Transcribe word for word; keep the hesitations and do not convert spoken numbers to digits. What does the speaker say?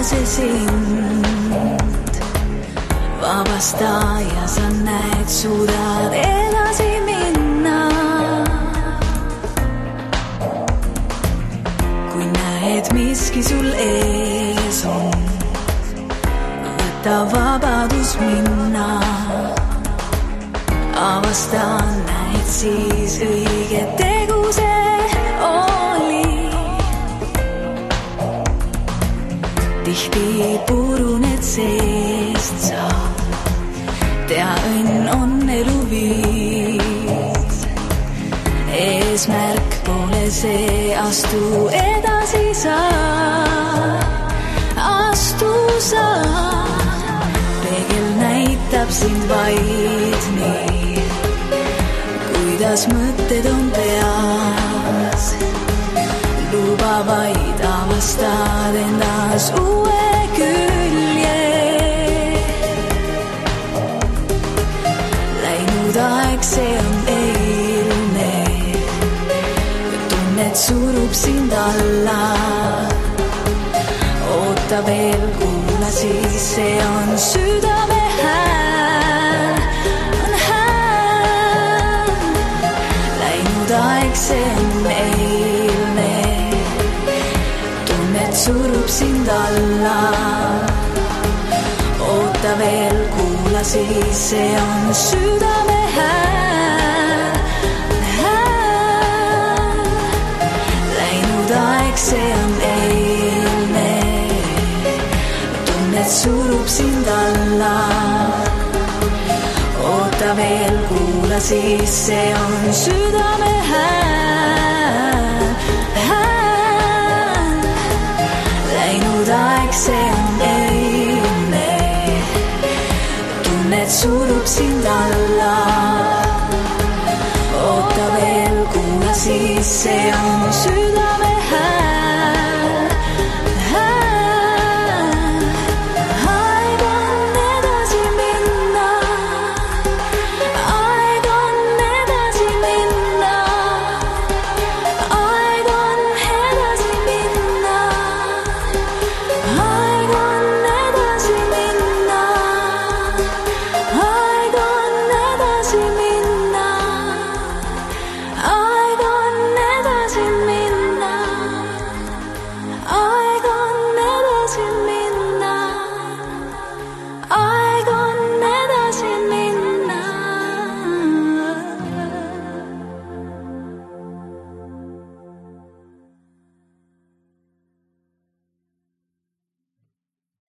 see sind vabasta ja sa näed, suudad edasi minna. Kui näed miski sul ees on, võta vabadus minna. Avasta näed siis õige tegu see oli. Tihti puruned seest sa, tea õnn on elu viis. Eesmärk pole see, astu edasi sa, astu sa. Peegel näitab sind vaid nii, kuidas mõtted on peas. Luba vaid avastad endas uue külje. Läinud aeg, see on eilne, tunned surub sind alla. Oota veel, kuula siis, see on südame hääl, on hääl. Läinud aeg, see on eilne, tunned surub sind alla. Oota veel, kuula siis, see on südame hääl, hääl. Läinud aeg, see on eilne, tunned surub sind alla. Oota veel, kuula siis, see on südame hääl, hääl. Läinud aeg, see on eilne, tunned surub sind alla.